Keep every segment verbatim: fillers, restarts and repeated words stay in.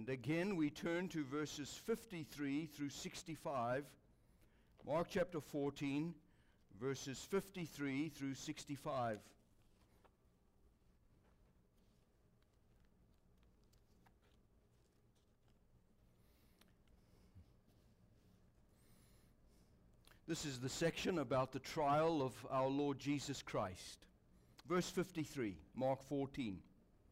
And again, we turn to verses fifty-three through sixty-five. Mark chapter fourteen, verses fifty-three through sixty-five. This is the section about the trial of our Lord Jesus Christ. Verse fifty-three, Mark fourteen.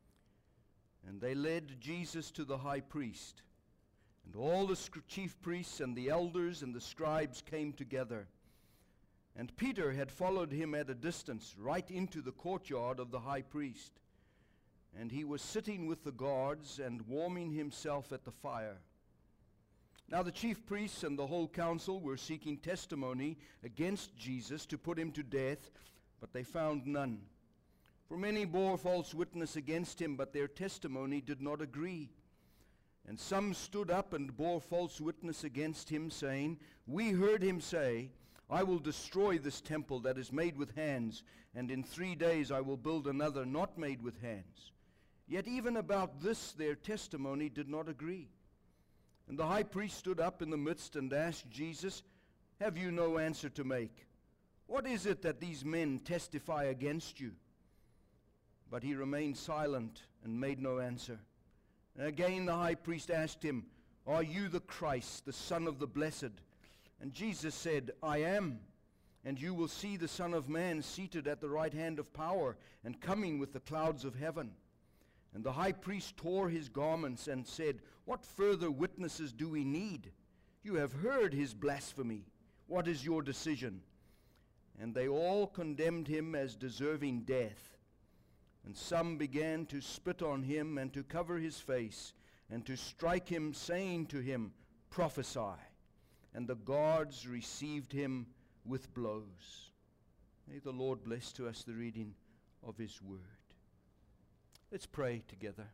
And they led Jesus to the high priest, and all the chief priests and the elders and the scribes came together. And Peter had followed him at a distance, right into the courtyard of the high priest. And he was sitting with the guards and warming himself at the fire. Now the chief priests and the whole council were seeking testimony against Jesus to put him to death, but they found none. For many bore false witness against him, but their testimony did not agree. And some stood up and bore false witness against him, saying, We heard him say, I will destroy this temple that is made with hands, and in three days I will build another not made with hands. Yet even about this their testimony did not agree. And the high priest stood up in the midst and asked Jesus, Have you no answer to make? What is it that these men testify against you? But he remained silent and made no answer. And again the high priest asked him, Are you the Christ, the Son of the Blessed? And Jesus said, I am. And you will see the Son of Man seated at the right hand of power and coming with the clouds of heaven. And the high priest tore his garments and said, What further witnesses do we need? You have heard his blasphemy. What is your decision? And they all condemned him as deserving death. And some began to spit on him and to cover his face and to strike him, saying to him, Prophesy. And the guards received him with blows. May the Lord bless to us the reading of his word. Let's pray together.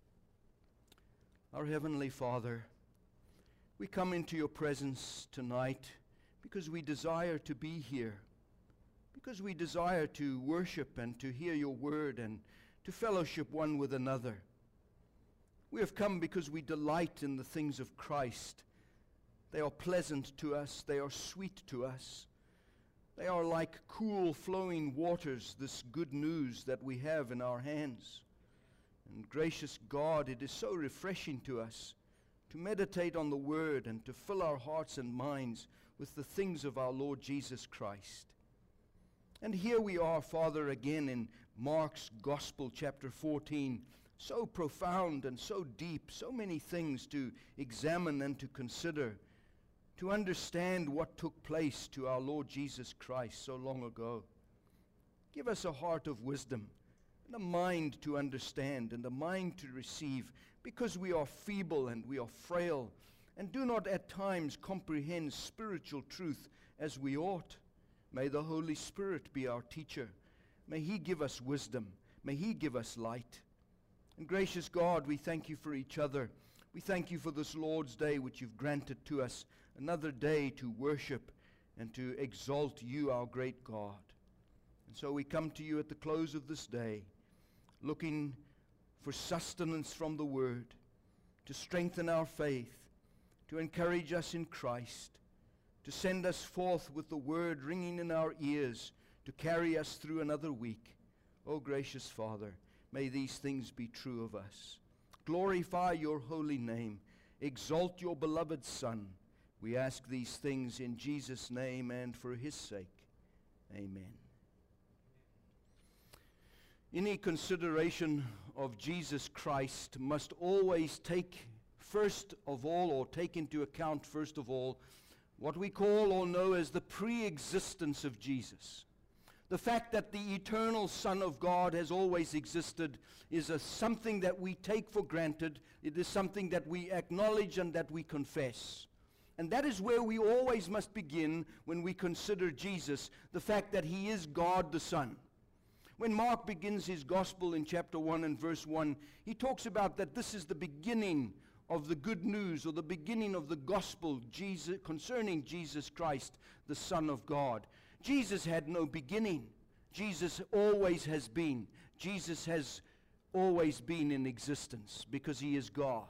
Our Heavenly Father, we come into your presence tonight because we desire to be here, because we desire to worship and to hear your word and to fellowship one with another. We have come because we delight in the things of Christ. They are pleasant to us. They are sweet to us. They are like cool flowing waters, this good news that we have in our hands. And gracious God, it is so refreshing to us to meditate on the word and to fill our hearts and minds with the things of our Lord Jesus Christ. And here we are, Father, again in Mark's Gospel, chapter fourteen, so profound and so deep, so many things to examine and to consider, to understand what took place to our Lord Jesus Christ so long ago. Give us a heart of wisdom and a mind to understand and a mind to receive, because we are feeble and we are frail and do not at times comprehend spiritual truth as we ought. May the Holy Spirit be our teacher. May he give us wisdom. May he give us light. And gracious God, we thank you for each other. We thank you for this Lord's Day which you've granted to us, another day to worship and to exalt you, our great God. And so we come to you at the close of this day, looking for sustenance from the Word, to strengthen our faith, to encourage us in Christ, to send us forth with the word ringing in our ears, to carry us through another week. O gracious Father, may these things be true of us. Glorify your holy name. Exalt your beloved Son. We ask these things in Jesus' name and for his sake. Amen. Any consideration of Jesus Christ must always take first of all, or take into account first of all, what we call or know as the pre-existence of Jesus. The fact that the eternal Son of God has always existed is a something that we take for granted. It is something that we acknowledge and that we confess. And that is where we always must begin when we consider Jesus, the fact that he is God the Son. When Mark begins his gospel in chapter one and verse one, he talks about that this is the beginning of the good news, or the beginning of the gospel Jesus, concerning Jesus Christ, the Son of God. Jesus had no beginning. Jesus always has been. Jesus has always been in existence because he is God.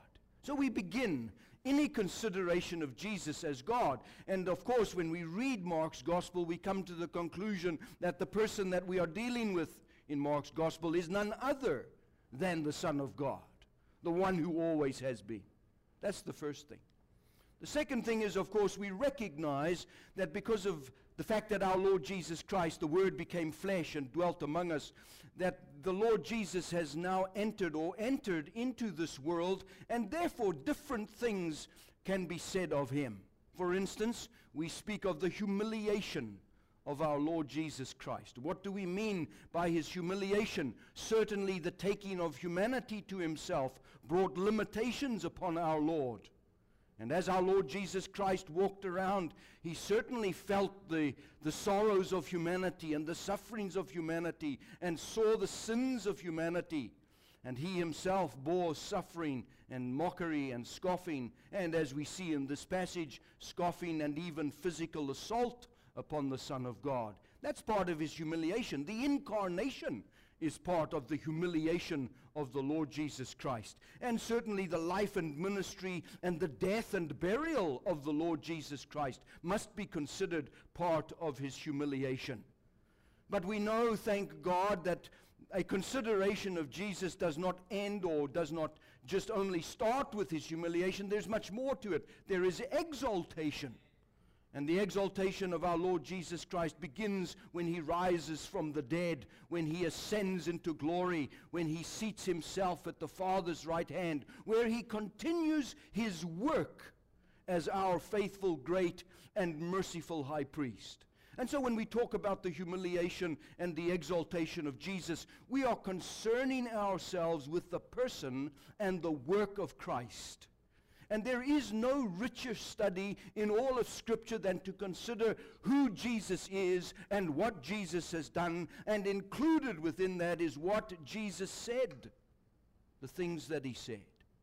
So we begin any consideration of Jesus as God. And of course, when we read Mark's Gospel, we come to the conclusion that the person that we are dealing with in Mark's Gospel is none other than the Son of God, the one who always has been. That's the first thing. The second thing is, of course, we recognize that because of the fact that our Lord Jesus Christ, the Word became flesh and dwelt among us, that the Lord Jesus has now entered or entered into this world, and therefore different things can be said of him. For instance, we speak of the humiliation of our Lord Jesus Christ. What do we mean by his humiliation? Certainly the taking of humanity to himself brought limitations upon our Lord. And as our Lord Jesus Christ walked around, he certainly felt the, the sorrows of humanity and the sufferings of humanity and saw the sins of humanity. And he himself bore suffering and mockery and scoffing, and as we see in this passage, scoffing and even physical assault upon the Son of God. That's part of his humiliation. The incarnation is part of the humiliation of the Lord Jesus Christ. And certainly the life and ministry and the death and burial of the Lord Jesus Christ must be considered part of his humiliation. But we know, thank God, that a consideration of Jesus does not end or does not just only start with his humiliation. There's much more to it. There is exaltation. And the exaltation of our Lord Jesus Christ begins when he rises from the dead, when he ascends into glory, when he seats himself at the Father's right hand, where he continues his work as our faithful, great, and merciful high priest. And so when we talk about the humiliation and the exaltation of Jesus, we are concerning ourselves with the person and the work of Christ. And there is no richer study in all of Scripture than to consider who Jesus is and what Jesus has done, and included within that is what Jesus said, the things that he said.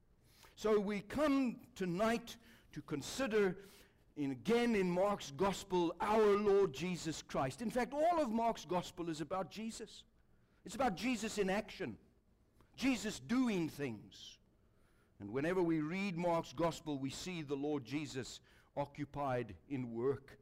So we come tonight to consider, in, again in Mark's Gospel, our Lord Jesus Christ. In fact, all of Mark's Gospel is about Jesus. It's about Jesus in action, Jesus doing things. And whenever we read Mark's Gospel, we see the Lord Jesus occupied in work.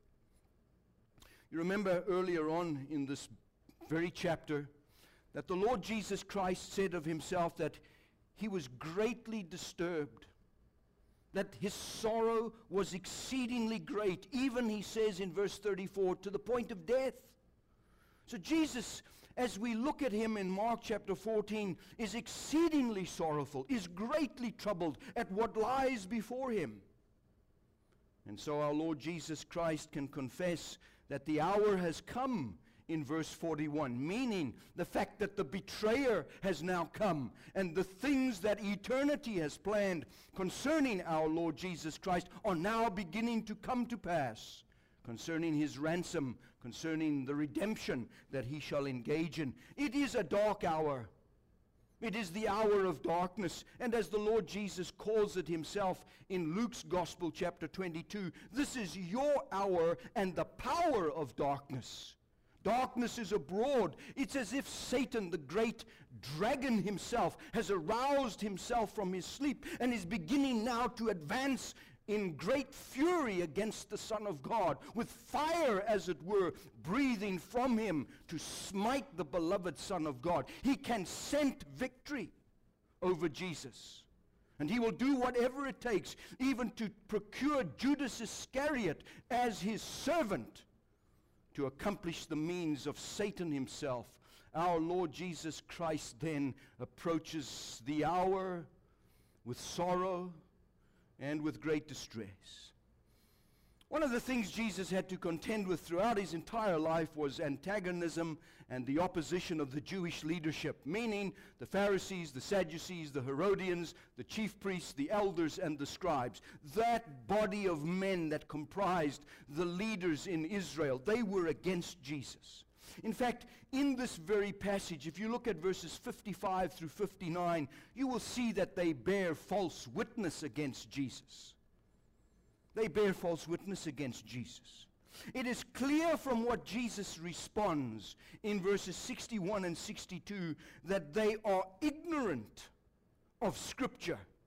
You remember earlier on in this very chapter that the Lord Jesus Christ said of himself that he was greatly disturbed, that his sorrow was exceedingly great, even, he says in verse thirty-four, to the point of death. So Jesus, as we look at him in Mark chapter fourteen, is exceedingly sorrowful, is greatly troubled at what lies before him. And so our Lord Jesus Christ can confess that the hour has come in verse forty-one, meaning the fact that the betrayer has now come, and the things that eternity has planned concerning our Lord Jesus Christ are now beginning to come to pass, concerning his ransom, concerning the redemption that he shall engage in. It is a dark hour. It is the hour of darkness. And as the Lord Jesus calls it himself in Luke's Gospel, chapter twenty-two, this is your hour and the power of darkness. Darkness is abroad. It's as if Satan, the great dragon himself, has aroused himself from his sleep and is beginning now to advance in great fury against the Son of God, with fire, as it were, breathing from him to smite the beloved Son of God. He can scent victory over Jesus. And he will do whatever it takes, even to procure Judas Iscariot as his servant, to accomplish the means of Satan himself. Our Lord Jesus Christ then approaches the hour with sorrow and with great distress. One of the things Jesus had to contend with throughout his entire life was antagonism and the opposition of the Jewish leadership, meaning the Pharisees, the Sadducees, the Herodians, the chief priests, the elders, and the scribes. That body of men that comprised the leaders in Israel, they were against Jesus. In fact, in this very passage, if you look at verses fifty-five through fifty-nine, you will see that they bear false witness against Jesus. They bear false witness against Jesus. It is clear from what Jesus responds in verses sixty-one and sixty-two that they are ignorant of Scripture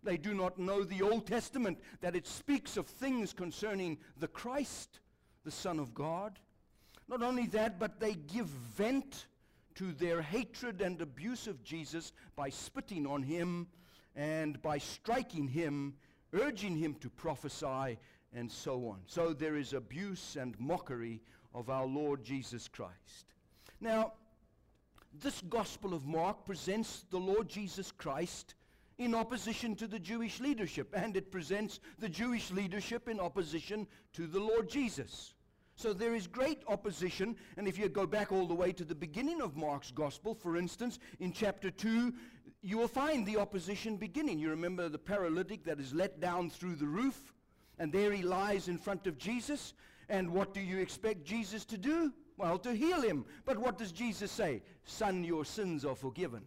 They do not know the Old Testament, that it speaks of things concerning the Christ, the Son of God. Not only that, but they give vent to their hatred and abuse of Jesus by spitting on him and by striking him, urging him to prophesy, and so on. So there is abuse and mockery of our Lord Jesus Christ. Now, this Gospel of Mark presents the Lord Jesus Christ in opposition to the Jewish leadership, and it presents the Jewish leadership in opposition to the Lord Jesus. So there is great opposition, and if you go back all the way to the beginning of Mark's Gospel, for instance, in chapter two, you will find the opposition beginning. You remember the paralytic that is let down through the roof, and there he lies in front of Jesus, and what do you expect Jesus to do? Well, to heal him. But what does Jesus say? Son, your sins are forgiven.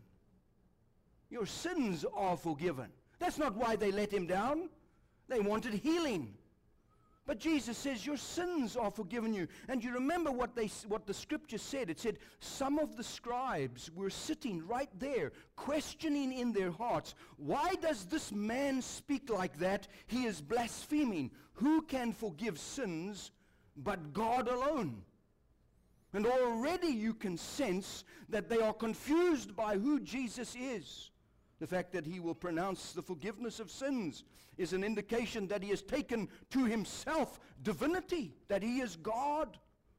Your sins are forgiven. That's not why they let him down. They wanted healing. But Jesus says, your sins are forgiven you. And you remember what they, what the scripture said. It said, some of the scribes were sitting right there, questioning in their hearts, why does this man speak like that? He is blaspheming. Who can forgive sins but God alone? And already you can sense that they are confused by who Jesus is. The fact that he will pronounce the forgiveness of sins is an indication that he has taken to himself divinity, that he is God.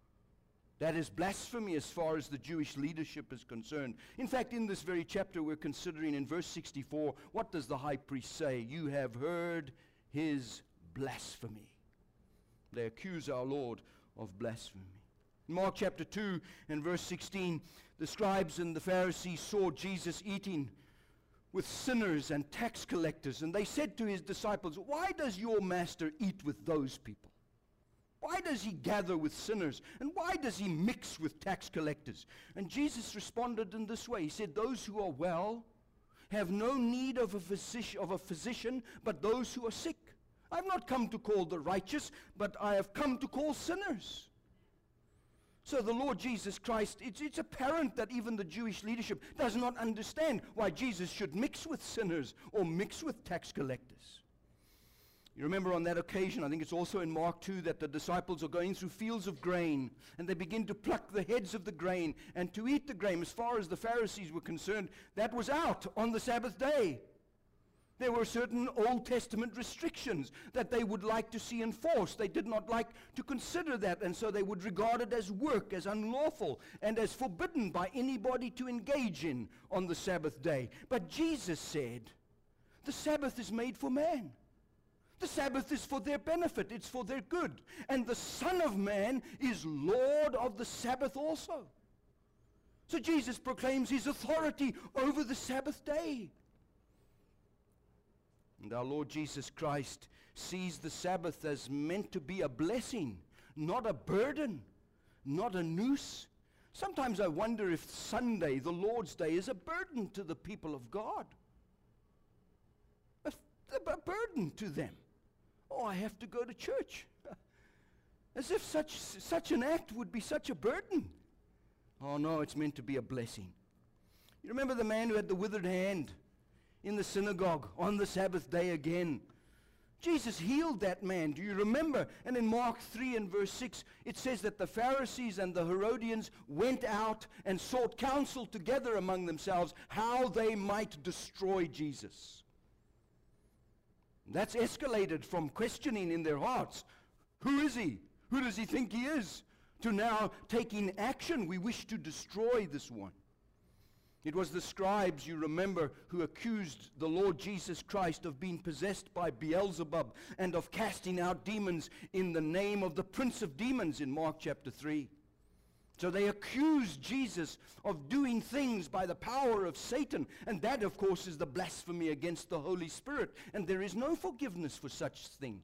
That is blasphemy as far as the Jewish leadership is concerned. In fact, in this very chapter we're considering, in verse sixty-four, what does the high priest say? You have heard his blasphemy. They accuse our Lord of blasphemy. In Mark chapter two and verse sixteen, the scribes and the Pharisees saw Jesus eating with sinners and tax collectors, and they said to his disciples, why does your master eat with those people? Why does he gather with sinners? And why does he mix with tax collectors? And Jesus responded in this way. He said, those who are well have no need of a physician, of a physician, but those who are sick. I've not come to call the righteous, but I have come to call sinners. So the Lord Jesus Christ, it's, it's apparent that even the Jewish leadership does not understand why Jesus should mix with sinners or mix with tax collectors. You remember on that occasion, I think it's also in Mark two, that the disciples are going through fields of grain, and they begin to pluck the heads of the grain and to eat the grain. As far as the Pharisees were concerned, that was out on the Sabbath day. There were certain Old Testament restrictions that they would like to see enforced. They did not like to consider that, and so they would regard it as work, as unlawful, and as forbidden by anybody to engage in on the Sabbath day. But Jesus said, the Sabbath is made for man. The Sabbath is for their benefit. It's for their good. And the Son of Man is Lord of the Sabbath also. So Jesus proclaims his authority over the Sabbath day. And our Lord Jesus Christ sees the Sabbath as meant to be a blessing, not a burden, not a noose. Sometimes I wonder if Sunday, the Lord's Day, is a burden to the people of God. A, a burden to them. Oh, I have to go to church. As if such, such an act would be such a burden. Oh no, it's meant to be a blessing. You remember the man who had the withered hand in the synagogue on the Sabbath day again? Jesus healed that man. Do you remember? And in Mark three and verse six, it says that the Pharisees and the Herodians went out and sought counsel together among themselves how they might destroy Jesus. That's escalated from questioning in their hearts, who is he? Who does he think he is? To now taking action. We wish to destroy this one. It was the scribes, you remember, who accused the Lord Jesus Christ of being possessed by Beelzebub and of casting out demons in the name of the prince of demons in Mark chapter three. So they accused Jesus of doing things by the power of Satan, and that, of course, is the blasphemy against the Holy Spirit, and there is no forgiveness for such things.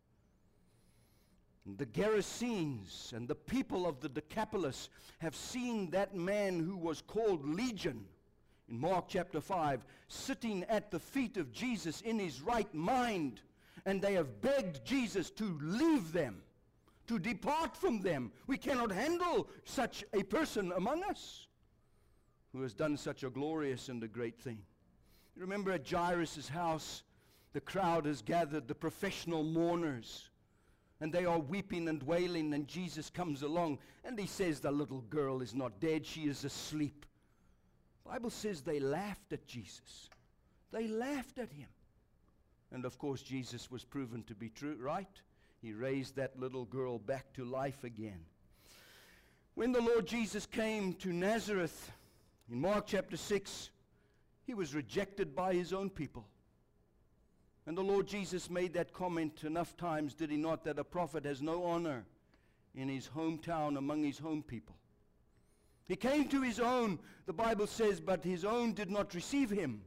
The Gerasenes and the people of the Decapolis have seen that man who was called Legion in Mark chapter five sitting at the feet of Jesus in his right mind, and they have begged Jesus to leave them, to depart from them. We cannot handle such a person among us who has done such a glorious and a great thing. You remember at Jairus' house, the crowd has gathered, the professional mourners, and they are weeping and wailing, and Jesus comes along, and he says, the little girl is not dead, she is asleep. The Bible says they laughed at Jesus. They laughed at him. And of course, Jesus was proven to be true, right? He raised that little girl back to life again. When the Lord Jesus came to Nazareth, in Mark chapter six, he was rejected by his own people. And the Lord Jesus made that comment enough times, did he not, that a prophet has no honor in his hometown among his home people. He came to his own, the Bible says, but his own did not receive him.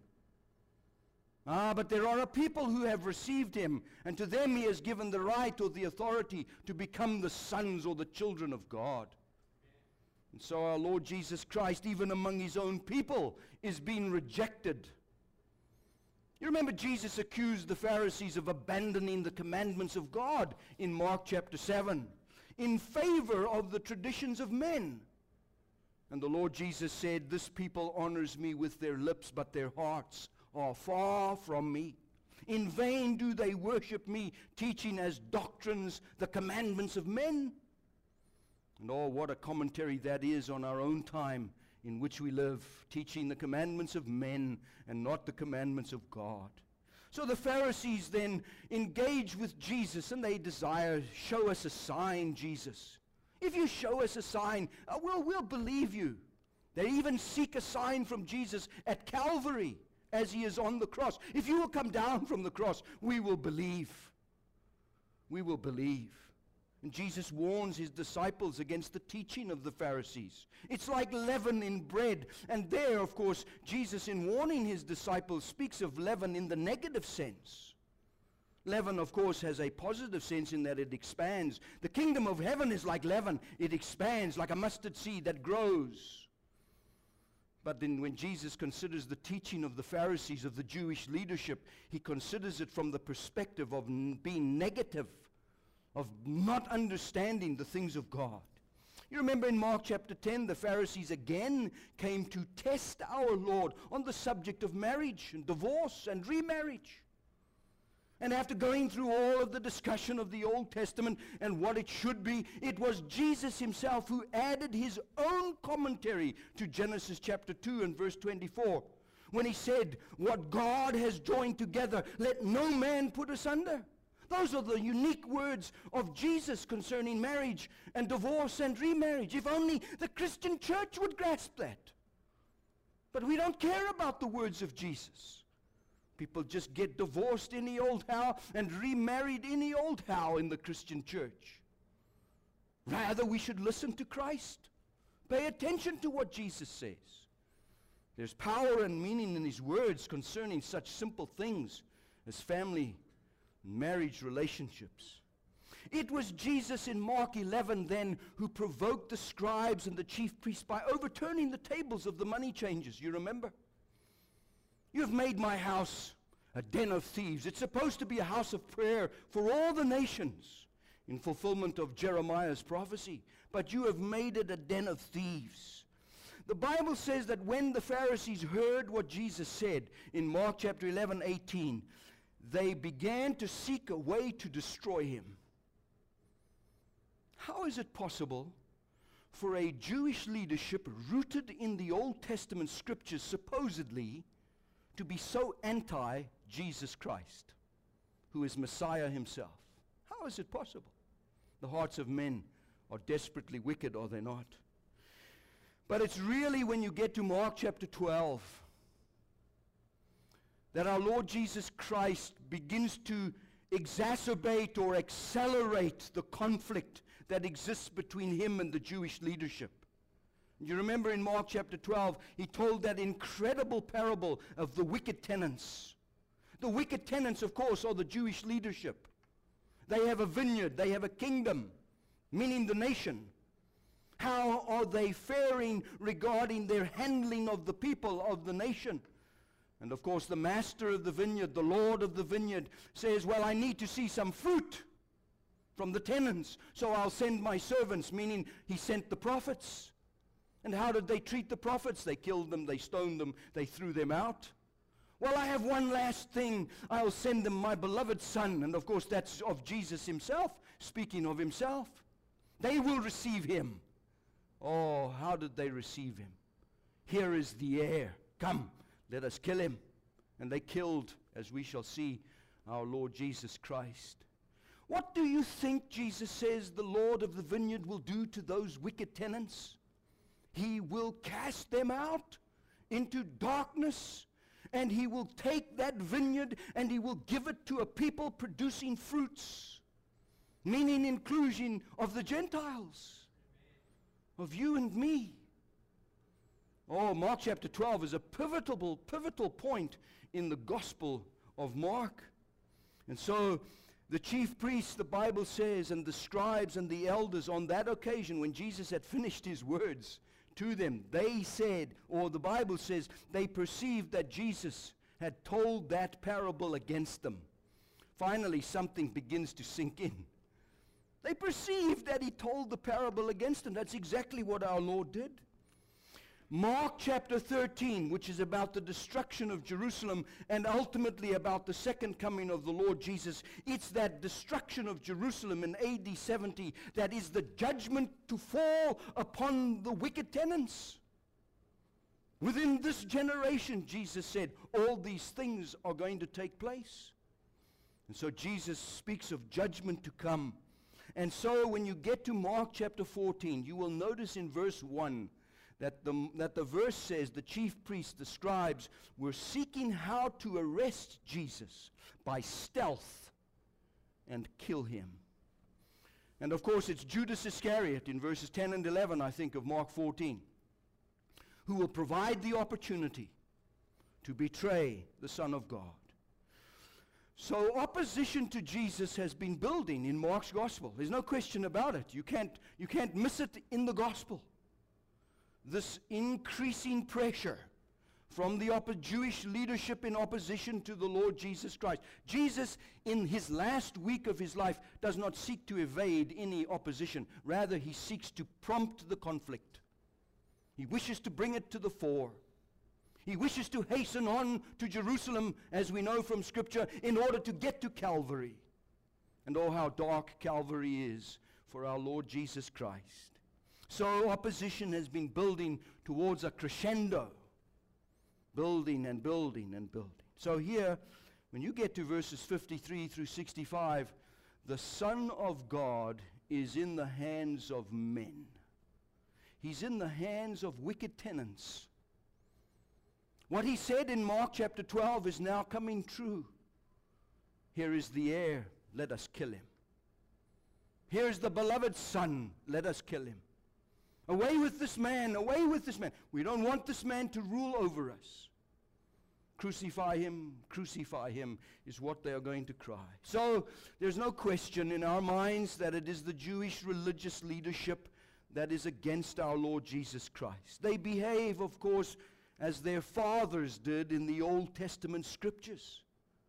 Ah, but there are a people who have received him, and to them he has given the right or the authority to become the sons or the children of God. And so our Lord Jesus Christ, even among his own people, is being rejected. You remember Jesus accused the Pharisees of abandoning the commandments of God in Mark chapter seven in favor of the traditions of men. And the Lord Jesus said, this people honors me with their lips, but their hearts are far from me. In vain do they worship me, teaching as doctrines the commandments of men. And oh, what a commentary that is on our own time in which we live, teaching the commandments of men and not the commandments of God. So the Pharisees then engage with Jesus, and they desire, show us a sign, Jesus. If you show us a sign, uh, we'll, we'll believe you. They even seek a sign from Jesus at Calvary as he is on the cross. If you will come down from the cross, we will believe. We will believe. And Jesus warns his disciples against the teaching of the Pharisees. It's like leaven in bread. And there, of course, Jesus, in warning his disciples, speaks of leaven in the negative sense. Leaven, of course, has a positive sense in that it expands. The kingdom of heaven is like leaven. It expands like a mustard seed that grows. But then when Jesus considers the teaching of the Pharisees, of the Jewish leadership, he considers it from the perspective of n- being negative, of not understanding the things of God. You remember in Mark chapter ten, the Pharisees again came to test our Lord on the subject of marriage and divorce and remarriage. And after going through all of the discussion of the Old Testament and what it should be, it was Jesus himself who added his own commentary to Genesis chapter two and verse twenty-four, when he said, what God has joined together, let no man put asunder. Those are the unique words of Jesus concerning marriage and divorce and remarriage. If only the Christian church would grasp that. But we don't care about the words of Jesus. People just get divorced any old how and remarried any old how in the Christian church. Rather, we should listen to Christ. Pay attention to what Jesus says. There's power and meaning in his words concerning such simple things as family and marriage relationships. It was Jesus in Mark eleven then who provoked the scribes and the chief priests by overturning the tables of the money changers. You remember? You have made my house a den of thieves. It's supposed to be a house of prayer for all the nations in fulfillment of Jeremiah's prophecy. But you have made it a den of thieves. The Bible says that when the Pharisees heard what Jesus said in Mark chapter eleven, eighteen, they began to seek a way to destroy him. How is it possible for a Jewish leadership rooted in the Old Testament scriptures supposedly to be so anti-Jesus Christ, who is Messiah himself? How is it possible? The hearts of men are desperately wicked, are they not? But it's really when you get to Mark chapter twelve that our Lord Jesus Christ begins to exacerbate or accelerate the conflict that exists between him and the Jewish leadership. You remember in Mark chapter twelve, he told that incredible parable of the wicked tenants. The wicked tenants, of course, are the Jewish leadership. They have a vineyard, they have a kingdom, meaning the nation. How are they faring regarding their handling of the people of the nation? And of course, the master of the vineyard, the Lord of the vineyard, says, well, I need to see some fruit from the tenants, so I'll send my servants, meaning he sent the prophets. And how did they treat the prophets? They killed them, they stoned them, they threw them out. Well, I have one last thing. I'll send them my beloved Son. And of course, that's of Jesus himself, speaking of himself. They will receive him. Oh, how did they receive him? Here is the heir. Come, let us kill him. And they killed, as we shall see, our Lord Jesus Christ. What do you think Jesus says the Lord of the vineyard will do to those wicked tenants? He will cast them out into darkness, and he will take that vineyard and he will give it to a people producing fruits, meaning inclusion of the Gentiles, of you and me. Oh, Mark chapter twelve is a pivotal, pivotal point in the Gospel of Mark. And so the chief priests, the Bible says, and the scribes and the elders on that occasion when Jesus had finished his words to them, they said, or the Bible says, they perceived that Jesus had told that parable against them. Finally, something begins to sink in. They perceived that he told the parable against them. That's exactly what our Lord did. Mark chapter thirteen, which is about the destruction of Jerusalem and ultimately about the second coming of the Lord Jesus. It's that destruction of Jerusalem in A D seventy that is the judgment to fall upon the wicked tenants. Within this generation, Jesus said, all these things are going to take place. And so Jesus speaks of judgment to come. And so when you get to Mark chapter fourteen, you will notice in verse one, That the, that the verse says the chief priests, the scribes, were seeking how to arrest Jesus by stealth and kill him. And of course it's Judas Iscariot in verses ten and eleven, I think, of Mark fourteen, who will provide the opportunity to betray the Son of God. So opposition to Jesus has been building in Mark's gospel. There's no question about it. You can't, you can't miss it in the gospel. This increasing pressure from the op- Jewish leadership in opposition to the Lord Jesus Christ. Jesus, in his last week of his life, does not seek to evade any opposition. Rather, he seeks to prompt the conflict. He wishes to bring it to the fore. He wishes to hasten on to Jerusalem, as we know from Scripture, in order to get to Calvary. And oh, how dark Calvary is for our Lord Jesus Christ. So opposition has been building towards a crescendo, building and building and building. So here, when you get to verses fifty-three through sixty-five, the Son of God is in the hands of men. He's in the hands of wicked tenants. What he said in Mark chapter twelve is now coming true. Here is the heir, let us kill him. Here's the beloved Son, let us kill him. Away with this man, away with this man. We don't want this man to rule over us. Crucify him, crucify him is what they are going to cry. So there's no question in our minds that it is the Jewish religious leadership that is against our Lord Jesus Christ. They behave, of course, as their fathers did in the Old Testament scriptures.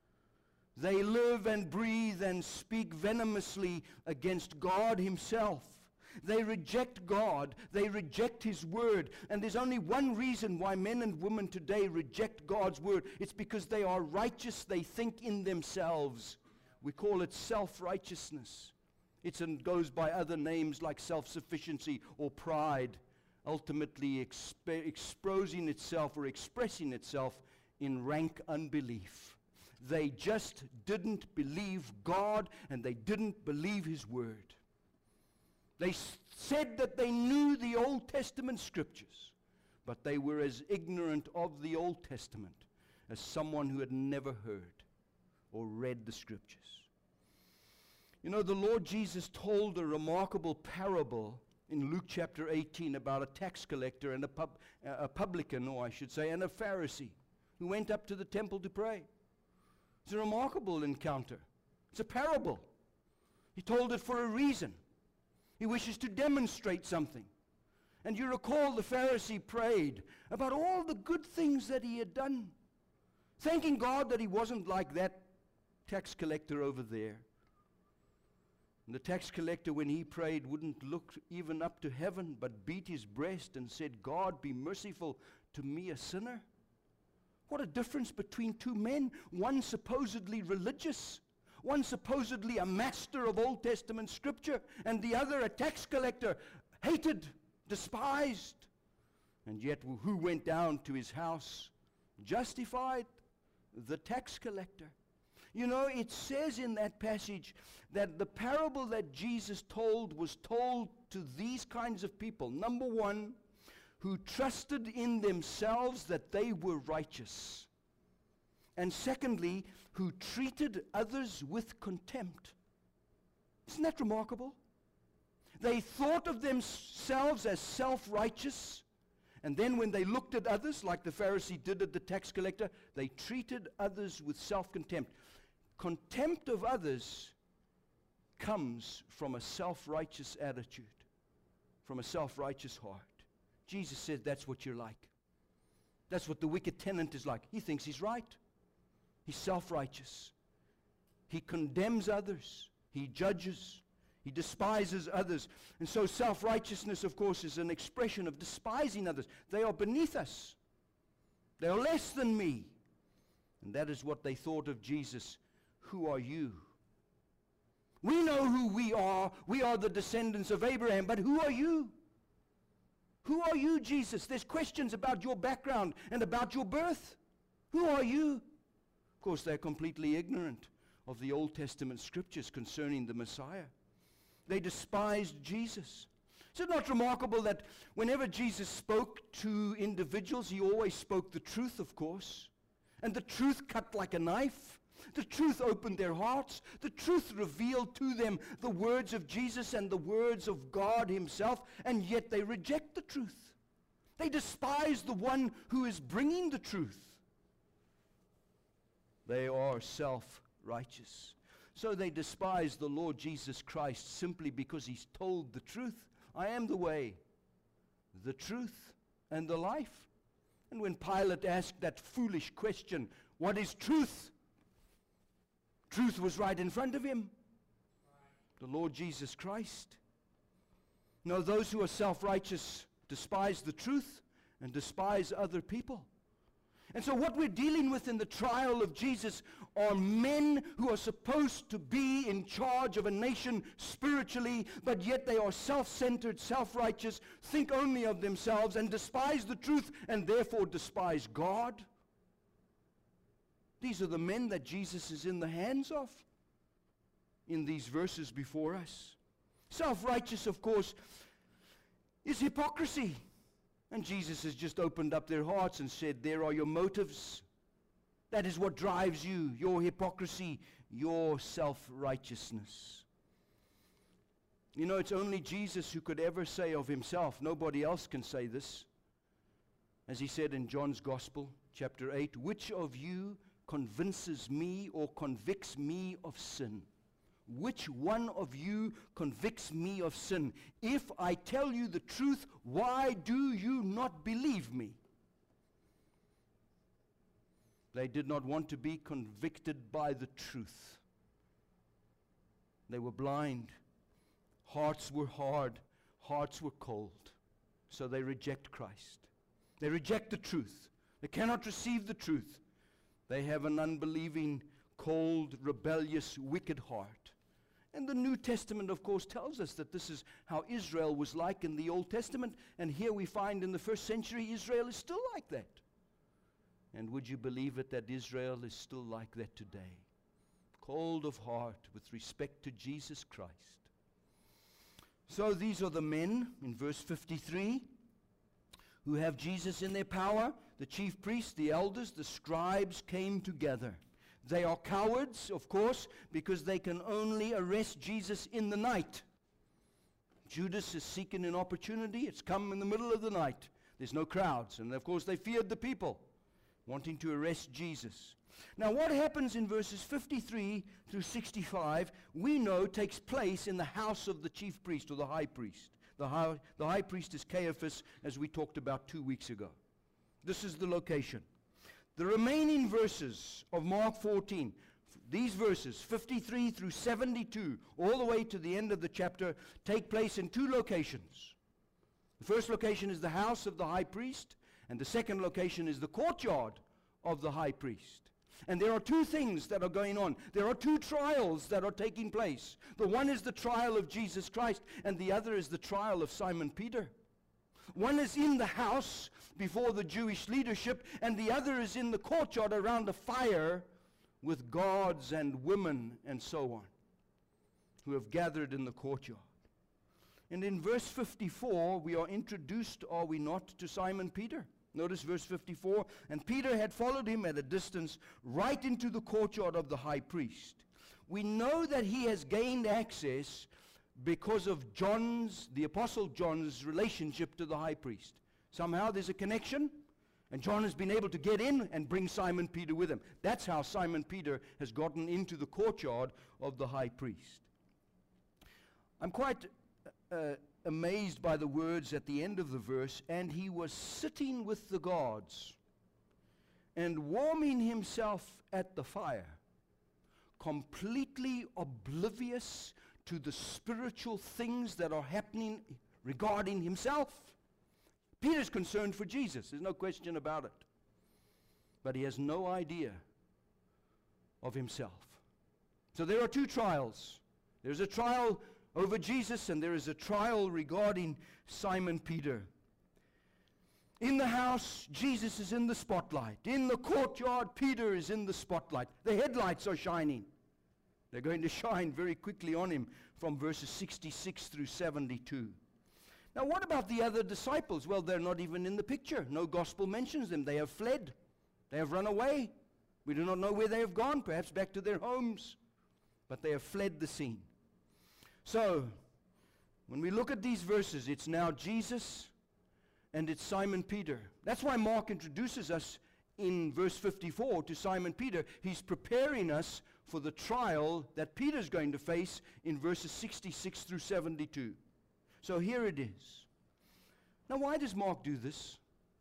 They live and breathe and speak venomously against God himself. They reject God. They reject his word. And there's only one reason why men and women today reject God's word. It's because they are righteous. They think in themselves. We call it self-righteousness. It goes by other names like self-sufficiency or pride, ultimately exp- exposing itself or expressing itself in rank unbelief. They just didn't believe God, and they didn't believe his word. They s- said that they knew the Old Testament scriptures, but they were as ignorant of the Old Testament as someone who had never heard or read the scriptures. You know, the Lord Jesus told a remarkable parable in Luke chapter eighteen about a tax collector and a, pub, a publican, or I should say, and a Pharisee who went up to the temple to pray. It's a remarkable encounter. It's a parable. He told it for a reason. He wishes to demonstrate something. And you recall the Pharisee prayed about all the good things that he had done, thanking God that he wasn't like that tax collector over there. And the tax collector, when he prayed, wouldn't look even up to heaven, but beat his breast and said, God, be merciful to me, a sinner. What a difference between two men, one supposedly religious, one supposedly a master of Old Testament scripture, and the other a tax collector, hated, despised. And yet who went down to his house? Justified? The tax collector. You know, it says in that passage that the parable that Jesus told was told to these kinds of people. Number one, who trusted in themselves that they were righteous. And secondly, who treated others with contempt. Isn't that remarkable? They thought of themselves as self-righteous, and then when they looked at others, like the Pharisee did at the tax collector, they treated others with self-contempt. Contempt of others comes from a self-righteous attitude, from a self-righteous heart. Jesus said that's what you're like. That's what the wicked tenant is like. He thinks he's right. He's self-righteous. He condemns others. He judges. He despises others. And so self-righteousness, of course, is an expression of despising others. They are beneath us. They are less than me. And that is what they thought of Jesus. Who are you? We know who we are. We are the descendants of Abraham. But who are you? Who are you, Jesus? There's questions about your background and about your birth. Who are you? Of course, they're completely ignorant of the Old Testament scriptures concerning the Messiah. They despised Jesus. Is it not remarkable that whenever Jesus spoke to individuals, he always spoke the truth, of course. And the truth cut like a knife. The truth opened their hearts. The truth revealed to them the words of Jesus and the words of God himself, and yet they reject the truth. They despise the one who is bringing the truth. They are self-righteous. So they despise the Lord Jesus Christ simply because he's told the truth. I am the way, the truth, and the life. And when Pilate asked that foolish question, what is truth? Truth was right in front of him. The Lord Jesus Christ. No, those who are self-righteous despise the truth and despise other people. And so what we're dealing with in the trial of Jesus are men who are supposed to be in charge of a nation spiritually, but yet they are self-centered, self-righteous, think only of themselves, and despise the truth, and therefore despise God. These are the men that Jesus is in the hands of in these verses before us. Self-righteous, of course, is hypocrisy. And Jesus has just opened up their hearts and said, there are your motives. That is what drives you, your hypocrisy, your self-righteousness. You know, it's only Jesus who could ever say of himself, nobody else can say this. As he said in John's Gospel, chapter eight, which of you convinces me or convicts me of sin? Which one of you convicts me of sin? If I tell you the truth, why do you not believe me? They did not want to be convicted by the truth. They were blind. Hearts were hard. Hearts were cold. So they reject Christ. They reject the truth. They cannot receive the truth. They have an unbelieving, cold, rebellious, wicked heart. And the New Testament, of course, tells us that this is how Israel was like in the Old Testament. And here we find in the first century, Israel is still like that. And would you believe it that Israel is still like that today? Cold of heart with respect to Jesus Christ. So these are the men in verse fifty-three who have Jesus in their power. The chief priests, the elders, the scribes came together. They are cowards, of course, because they can only arrest Jesus in the night. Judas is seeking an opportunity. It's come in the middle of the night. There's no crowds. And of course they feared the people, wanting to arrest Jesus. Now what happens in verses fifty-three through sixty-five, we know takes place in the house of the chief priest or the high priest. The high, the high priest is Caiaphas, as we talked about two weeks ago. This is the location. The remaining verses of Mark fourteen, these verses, fifty-three through seventy-two, all the way to the end of the chapter, take place in two locations. The first location is the house of the high priest, and the second location is the courtyard of the high priest. And there are two things that are going on. There are two trials that are taking place. The one is the trial of Jesus Christ, and the other is the trial of Simon Peter. One is in the house before the Jewish leadership, and the other is in the courtyard around a fire with guards and women and so on, who have gathered in the courtyard. And in verse fifty-four, we are introduced, are we not, to Simon Peter? Notice verse fifty-four, and Peter had followed him at a distance right into the courtyard of the high priest. We know that he has gained access because of John's, the Apostle John's relationship to the high priest. Somehow there's a connection, and John has been able to get in and bring Simon Peter with him. That's how Simon Peter has gotten into the courtyard of the high priest. I'm quite uh, amazed by the words at the end of the verse, and he was sitting with the guards and warming himself at the fire, completely oblivious to the spiritual things that are happening regarding himself. Peter's concerned for Jesus, there's no question about it. But he has no idea of himself. So there are two trials. There's a trial over Jesus, and there is a trial regarding Simon Peter. In the house, Jesus is in the spotlight. In the courtyard, Peter is in the spotlight. The headlights are shining. They're going to shine very quickly on him from verses sixty-six through seventy-two. Now, what about the other disciples? Well, they're not even in the picture. No gospel mentions them. They have fled. They have run away. We do not know where they have gone, perhaps back to their homes. But they have fled the scene. So, when we look at these verses, it's now Jesus and it's Simon Peter. That's why Mark introduces us in verse fifty-four to Simon Peter. He's preparing us for the trial that Peter's going to face in verses sixty-six through seventy-two. So here it is. Now, why does Mark do this?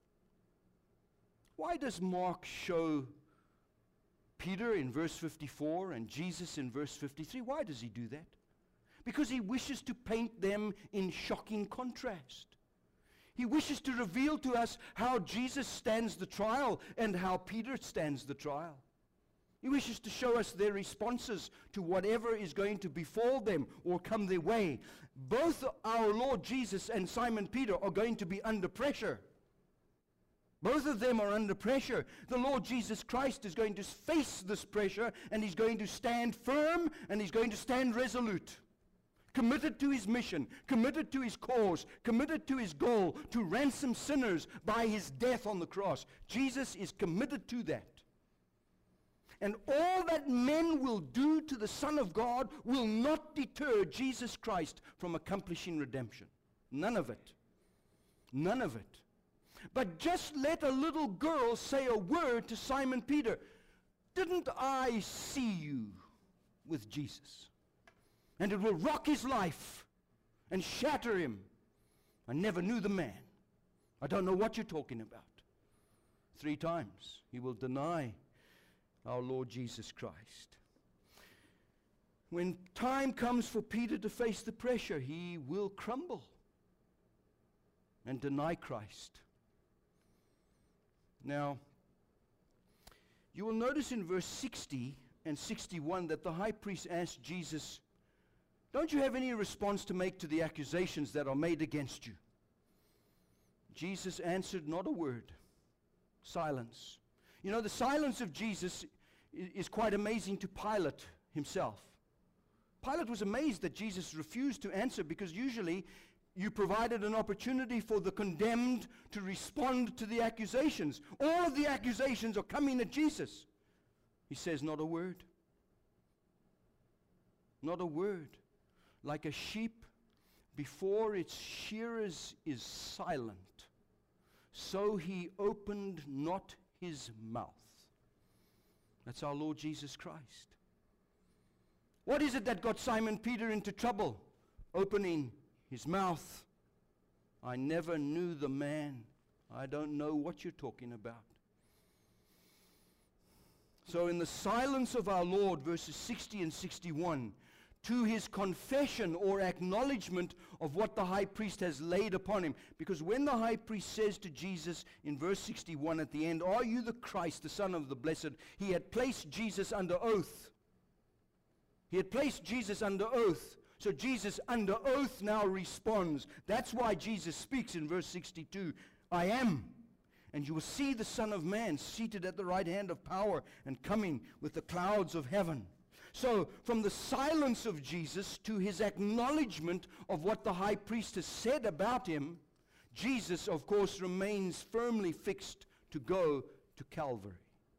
Why does Mark show Peter in verse fifty-four and Jesus in verse fifty-three? Why does he do that? Because he wishes to paint them in shocking contrast. He wishes to reveal to us how Jesus stands the trial and how Peter stands the trial. He wishes to show us their responses to whatever is going to befall them or come their way. Both our Lord Jesus and Simon Peter are going to be under pressure. Both of them are under pressure. The Lord Jesus Christ is going to face this pressure, and he's going to stand firm, and he's going to stand resolute. Committed to his mission, committed to his cause, committed to his goal to ransom sinners by his death on the cross. Jesus is committed to that. And all that men will do to the Son of God will not deter Jesus Christ from accomplishing redemption. None of it. None of it. But just let a little girl say a word to Simon Peter. Didn't I see you with Jesus? And it will rock his life and shatter him. I never knew the man. I don't know what you're talking about. Three times he will deny our Lord Jesus Christ. When time comes for Peter to face the pressure, he will crumble and deny Christ. Now, you will notice in verse sixty and sixty-one that the high priest asked Jesus, "Don't you have any response to make to the accusations that are made against you?" Jesus answered not a word. Silence. You know, the silence of Jesus is, is quite amazing to Pilate himself. Pilate was amazed that Jesus refused to answer, because usually you provided an opportunity for the condemned to respond to the accusations. All of the accusations are coming at Jesus. He says not a word. Not a word. Like a sheep before its shearers is silent, so he opened not his mouth. That's our Lord Jesus Christ. What is it that got Simon Peter into trouble? Opening his mouth. I never knew the man. I don't know what you're talking about. So in the silence of our Lord, verses sixty and sixty-one, to his confession or acknowledgement of what the high priest has laid upon him. Because when the high priest says to Jesus in verse sixty-one at the end, "Are you the Christ, the Son of the Blessed?" he had placed Jesus under oath. He had placed Jesus under oath. So Jesus under oath now responds. That's why Jesus speaks in verse sixty-two, "I am. And you will see the Son of Man seated at the right hand of power and coming with the clouds of heaven." So, from the silence of Jesus to his acknowledgement of what the high priest has said about him, Jesus, of course, remains firmly fixed to go to Calvary.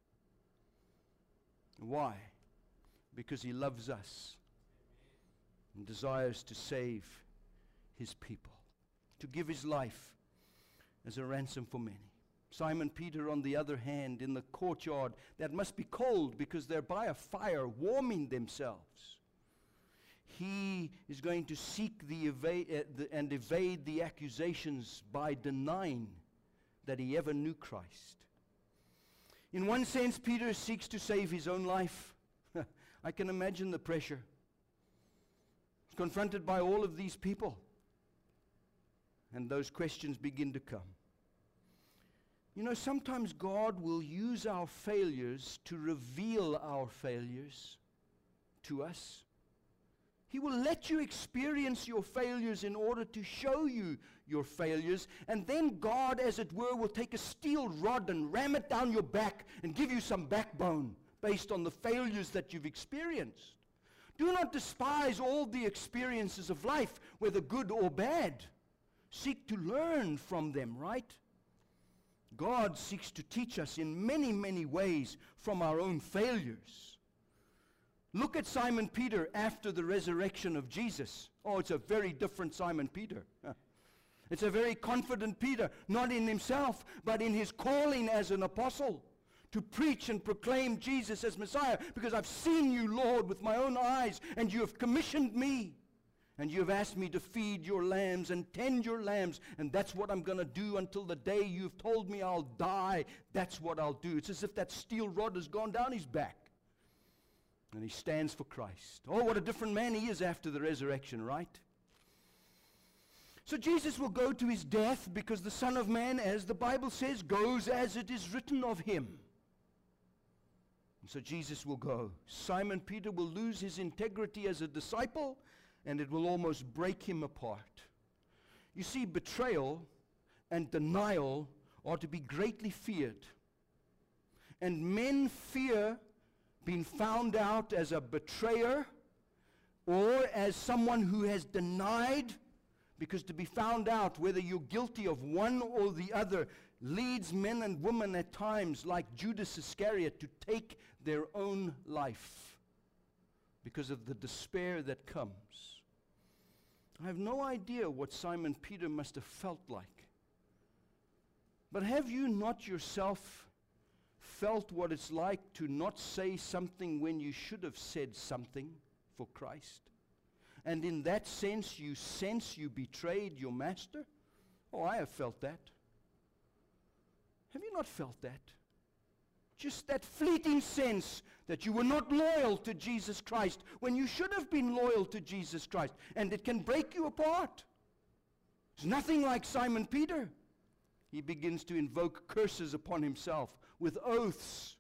Why? Because he loves us and desires to save his people, to give his life as a ransom for many. Simon Peter, on the other hand, in the courtyard that must be cold because they're by a fire warming themselves, he is going to seek the evade, uh, the, and evade the accusations by denying that he ever knew Christ. In one sense, Peter seeks to save his own life. I can imagine the pressure. He's confronted by all of these people, and those questions begin to come. You know, sometimes God will use our failures to reveal our failures to us. He will let you experience your failures in order to show you your failures, and then God, as it were, will take a steel rod and ram it down your back and give you some backbone based on the failures that you've experienced. Do not despise all the experiences of life, whether good or bad. Seek to learn from them, right? God seeks to teach us in many, many ways from our own failures. Look at Simon Peter after the resurrection of Jesus. Oh, it's a very different Simon Peter. It's a very confident Peter, not in himself, but in his calling as an apostle, to preach and proclaim Jesus as Messiah, because I've seen you, Lord, with my own eyes, and you have commissioned me. And you have asked me to feed your lambs and tend your lambs, and that's what I'm going to do until the day you've told me I'll die. That's what I'll do. It's as if that steel rod has gone down his back. And he stands for Christ. Oh, what a different man he is after the resurrection, right? So Jesus will go to his death because the Son of Man, as the Bible says, goes as it is written of him. And so Jesus will go. Simon Peter will lose his integrity as a disciple, and it will almost break him apart. You see, betrayal and denial are to be greatly feared. And men fear being found out as a betrayer or as someone who has denied, because to be found out whether you're guilty of one or the other leads men and women at times, like Judas Iscariot, to take their own life because of the despair that comes. I have no idea what Simon Peter must have felt like. But have you not yourself felt what it's like to not say something when you should have said something for Christ? And in that sense, you sense you betrayed your master? Oh, I have felt that. Have you not felt that? Just that fleeting sense that you were not loyal to Jesus Christ when you should have been loyal to Jesus Christ. And it can break you apart. It's nothing like Simon Peter. He begins to invoke curses upon himself with oaths.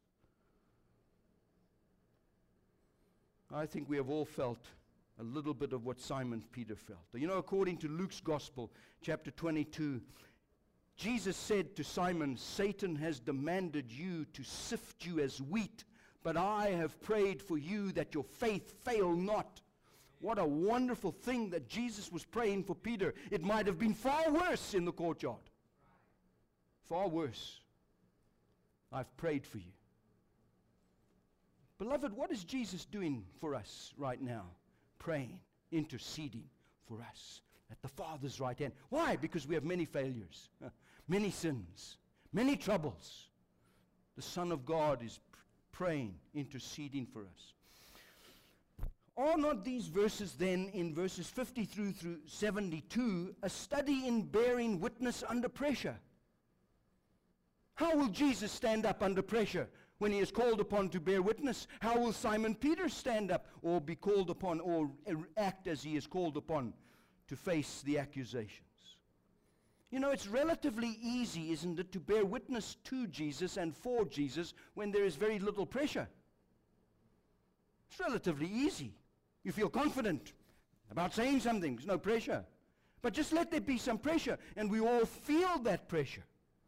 I think we have all felt a little bit of what Simon Peter felt. You know, according to Luke's Gospel, chapter twenty-two, Jesus said to Simon, "Satan has demanded you to sift you as wheat, but I have prayed for you that your faith fail not." What a wonderful thing that Jesus was praying for Peter. It might have been far worse in the courtyard. Far worse. I've prayed for you. Beloved, what is Jesus doing for us right now? Praying, interceding for us at the Father's right hand. Why? Because we have many failures, many sins, many troubles. The Son of God is pr- praying, interceding for us. Are not these verses then, in verses fifty through through seventy-two, a study in bearing witness under pressure? How will Jesus stand up under pressure when he is called upon to bear witness? How will Simon Peter stand up or be called upon or act as he is called upon to face the accusations? You know, it's relatively easy, isn't it, to bear witness to Jesus and for Jesus when there is very little pressure. It's relatively easy. You feel confident about saying something. There's no pressure. But just let there be some pressure, and we all feel that pressure.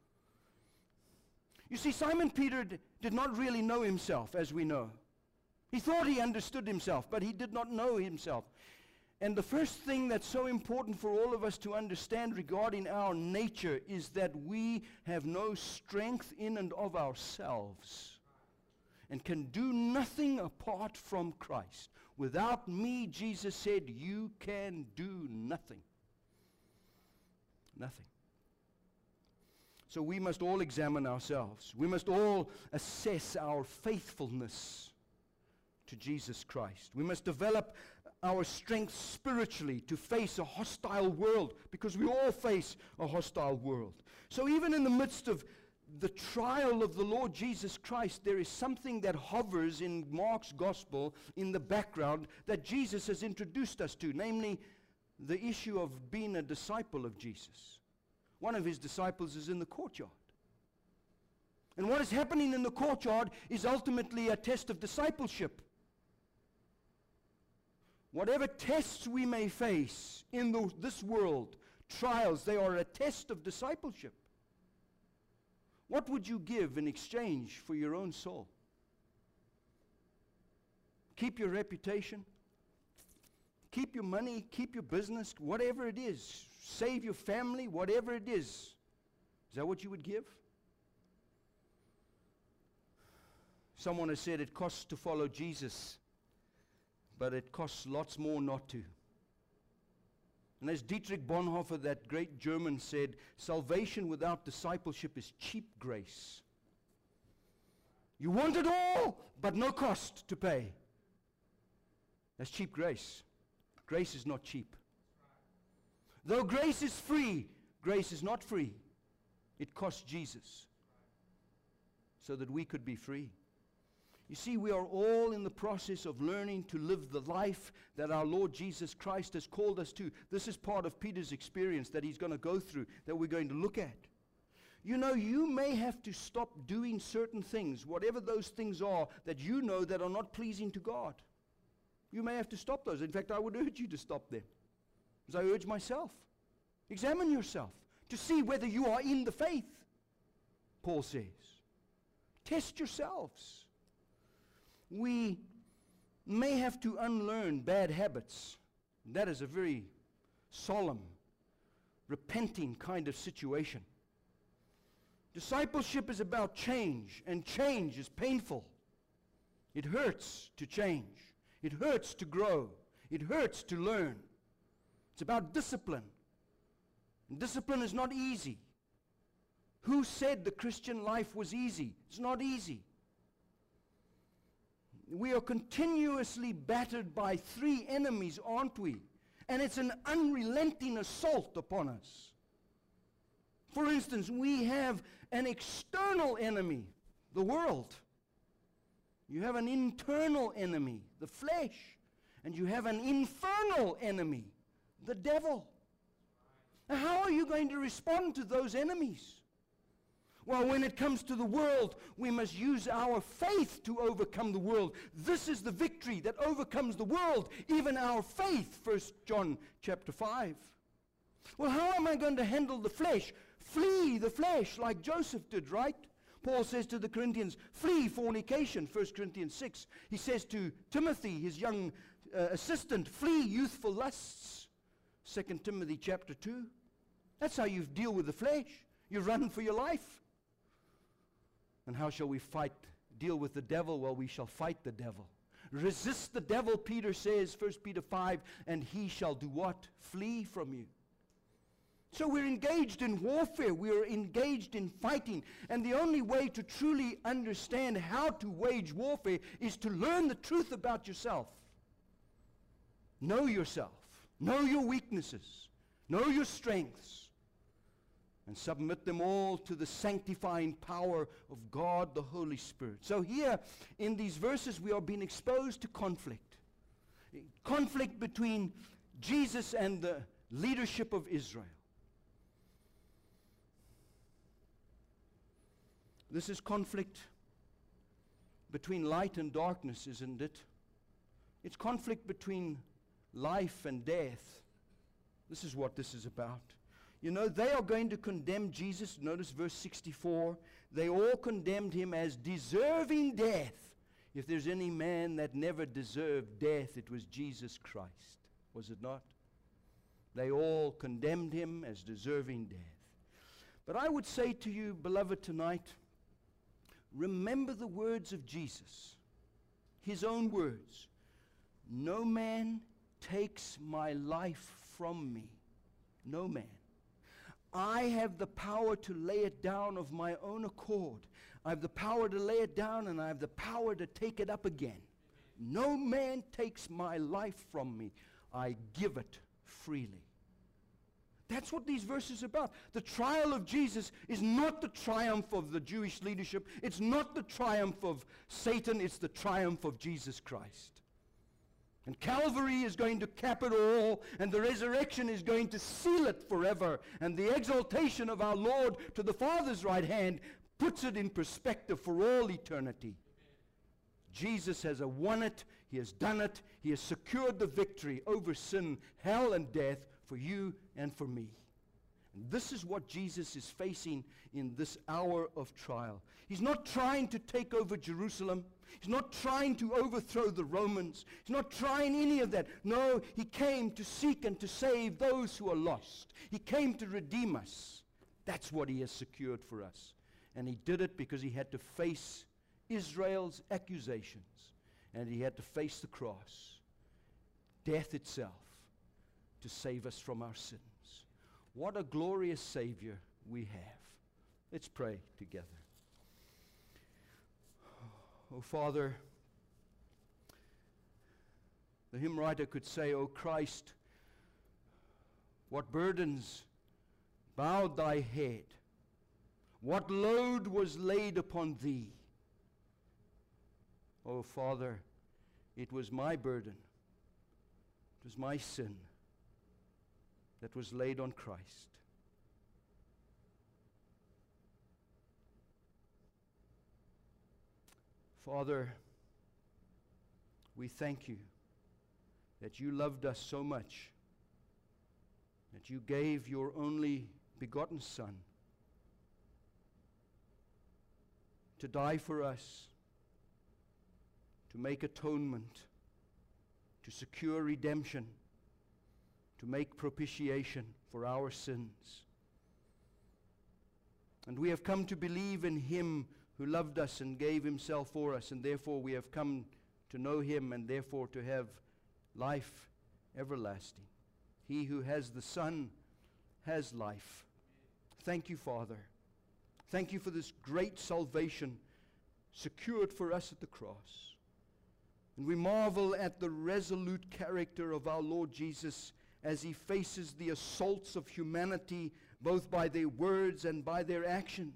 You see, Simon Peter d- did not really know himself, as we know. He thought he understood himself, but he did not know himself. And the first thing that's so important for all of us to understand regarding our nature is that we have no strength in and of ourselves and can do nothing apart from Christ. Without me, Jesus said, you can do nothing. Nothing. So we must all examine ourselves. We must all assess our faithfulness to Jesus Christ. We must develop our strength spiritually to face a hostile world, because we all face a hostile world. So even in the midst of the trial of the Lord Jesus Christ, there is something that hovers in Mark's gospel in the background that Jesus has introduced us to, namely the issue of being a disciple of Jesus. One of his disciples is in the courtyard. And what is happening in the courtyard is ultimately a test of discipleship. Whatever tests we may face in the, this world, trials, they are a test of discipleship. What would you give in exchange for your own soul? Keep your reputation? Keep your money? Keep your business? Whatever it is. Save your family? Whatever it is. Is that what you would give? Someone has said it costs to follow Jesus, but it costs lots more not to. And as Dietrich Bonhoeffer, that great German, said, salvation without discipleship is cheap grace. You want it all, but no cost to pay. That's cheap grace. Grace is not cheap. Though grace is free, grace is not free. It cost Jesus so that we could be free. You see, we are all in the process of learning to live the life that our Lord Jesus Christ has called us to. This is part of Peter's experience that he's going to go through, that we're going to look at. You know, you may have to stop doing certain things, whatever those things are, that you know that are not pleasing to God. You may have to stop those. In fact, I would urge you to stop them, as I urge myself. Examine yourself to see whether you are in the faith, Paul says. Test yourselves. We may have to unlearn bad habits. That is a very solemn, repenting kind of situation. Discipleship is about change, and change is painful. It hurts to change. It hurts to grow. It hurts to learn. It's about discipline. And discipline is not easy. Who said the Christian life was easy? It's not easy. We are continuously battered by three enemies, aren't we? And it's an unrelenting assault upon us. For instance, we have an external enemy, the world. You have an internal enemy, the flesh. And you have an infernal enemy, the devil. Now, how are you going to respond to those enemies? Well, when it comes to the world, we must use our faith to overcome the world. This is the victory that overcomes the world, even our faith, First John chapter five. Well, how am I going to handle the flesh? Flee the flesh like Joseph did, right? Paul says to the Corinthians, flee fornication, First Corinthians six. He says to Timothy, his young uh, assistant, flee youthful lusts, Second Timothy chapter two. That's how you deal with the flesh. You run for your life. And how shall we fight, deal with the devil? Well, we shall fight the devil. Resist the devil, Peter says, First Peter five, and he shall do what? Flee from you. So we're engaged in warfare. We are engaged in fighting. And the only way to truly understand how to wage warfare is to learn the truth about yourself. Know yourself. Know your weaknesses. Know your strengths. and submit them all to the sanctifying power of God the Holy Spirit. So here in these verses we are being exposed to conflict. Conflict between Jesus and the leadership of Israel. This is conflict between light and darkness, isn't it? It's conflict between life and death. This is what this is about. You know, they are going to condemn Jesus. Notice verse sixty-four. They all condemned him as deserving death. If there's any man that never deserved death, it was Jesus Christ. Was it not? They all condemned him as deserving death. But I would say to you, beloved, tonight, remember the words of Jesus. His own words. No man takes my life from me. No man. I have the power to lay it down of my own accord. I have the power to lay it down, and I have the power to take it up again. No man takes my life from me. I give it freely. That's what these verses are about. The trial of Jesus is not the triumph of the Jewish leadership. It's not the triumph of Satan. It's the triumph of Jesus Christ. And Calvary is going to cap it all, and the resurrection is going to seal it forever. And the exaltation of our Lord to the Father's right hand puts it in perspective for all eternity. Jesus has won it. He has done it. He has secured the victory over sin, hell, and death for you and for me. And this is what Jesus is facing in this hour of trial. He's not trying to take over Jerusalem. He's not trying to overthrow the Romans. He's not trying any of that. No, he came to seek and to save those who are lost. He came to redeem us. That's what he has secured for us. And he did it because he had to face Israel's accusations. And he had to face the cross, death itself, to save us from our sins. What a glorious Savior we have. Let's pray together. Oh, Father, the hymn writer could say, O Christ, what burdens bowed thy head, what load was laid upon thee. Oh, Father, it was my burden, it was my sin that was laid on Christ. Father, we thank you that you loved us so much, that you gave your only begotten Son to die for us, to make atonement, to secure redemption, to make propitiation for our sins. And we have come to believe in him who loved us and gave himself for us, and therefore we have come to know him and therefore to have life everlasting. He who has the Son has life. Thank you, Father. Thank you for this great salvation secured for us at the cross. And we marvel at the resolute character of our Lord Jesus as he faces the assaults of humanity, both by their words and by their actions.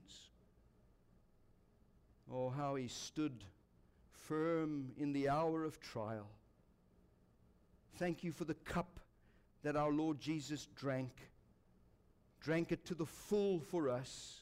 Oh, how he stood firm in the hour of trial. Thank you for the cup that our Lord Jesus drank, drank it to the full for us,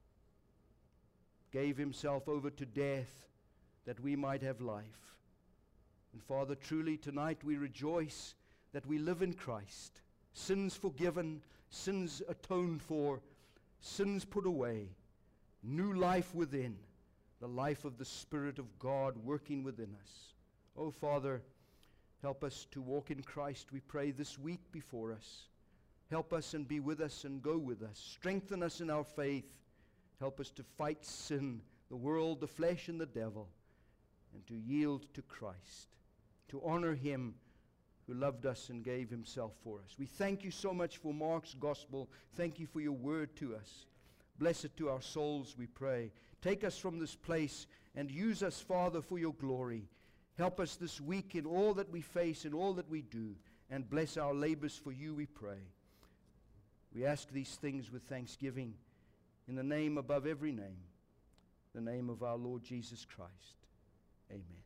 gave himself over to death that we might have life. And Father, truly tonight we rejoice that we live in Christ, sins forgiven, sins atoned for, sins put away, new life within, the life of the Spirit of God working within us. Oh, Father, help us to walk in Christ, we pray, this week before us. Help us and be with us and go with us. Strengthen us in our faith. Help us to fight sin, the world, the flesh, and the devil, and to yield to Christ, to honor him who loved us and gave himself for us. We thank you so much for Mark's gospel. Thank you for your word to us. Bless it to our souls, we pray. Take us from this place and use us, Father, for your glory. Help us this week in all that we face and all that we do, and bless our labors for you, we pray. We ask these things with thanksgiving in the name above every name, the name of our Lord Jesus Christ. Amen.